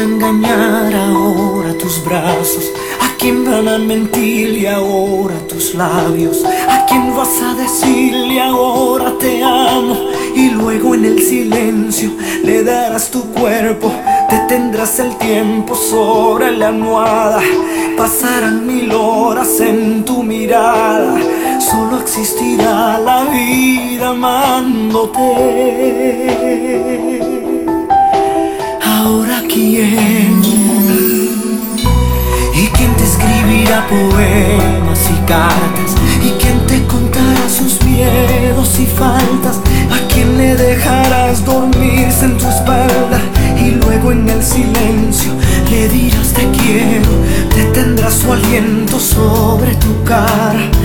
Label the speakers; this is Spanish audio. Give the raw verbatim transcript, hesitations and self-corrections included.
Speaker 1: engañar ahora tus brazos? ¿A quién van a mentirle ahora tus labios? ¿A quién vas a decirle ahora te amo? Y luego en el silencio le darás tu cuerpo. Detendrás el tiempo sobre la almohada. Pasarán mil horas en tu mirada. Solo existirá la vida amándote. Ahora quién, y quién te escribirá poemas y cartas, y quién te contará sus miedos y faltas, a quién le dejarás dormirse en tu espalda, y luego en el silencio le dirás te quiero. Detendrás su aliento sobre tu cara.